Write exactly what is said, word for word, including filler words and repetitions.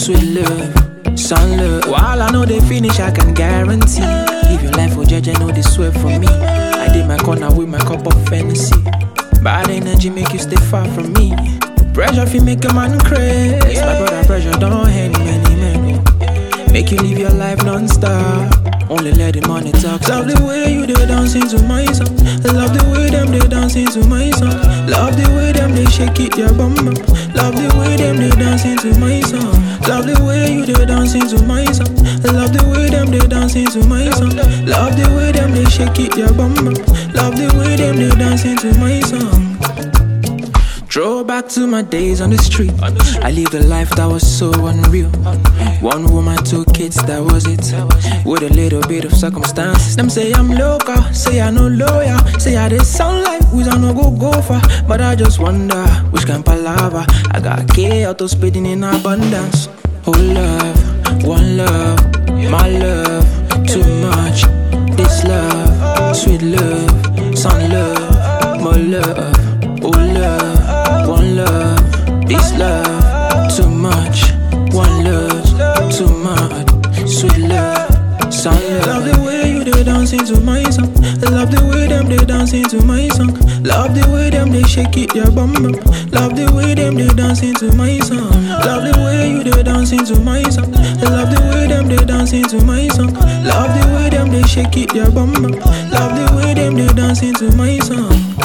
sweet love, sun love. While I know they finish, I can guarantee. If your life for judge, I know they swear for me. I did my corner with my cup of fantasy. Bad energy make you stay far from me. Pressure fi make a man crazy. My brother pressure don't hang many men. Make you live your life non-stop. Only let the money talk. Love the way you they dancing to my song. Love the way them they dancing to my song. Love the way them they shake it your bum bum. Love the way them they dancing to my song. Love the way you they dancing to my song. Love the way them they dancing to my song. Love the way them they shake it your bum bum. Love the way them they dancing to my song. Throw back to my days on the street. I lived a life that was so unreal. One woman, two kids, that was it. With a little bit of circumstances. Them say I'm local, say I no lawyer. Say I did sound like we don't no go go far. But I just wonder which kind of palava. I got K auto speeding in abundance. Oh love, one love, my love, too much. This love, sweet love, sun love, more love. Oh love, one love, this love, too much. One love, too much. Sweet love, sun love. Love the way you they dancing to my song. Love the way them they dancing to my song. Love the way them they shake it your bum bum. Love the way them they dancing to my song. Love the way you they dancing to my song. Love the way them they dancing to my song. Love the way them they shake it your bum bum. Love the way them they dancing to my song.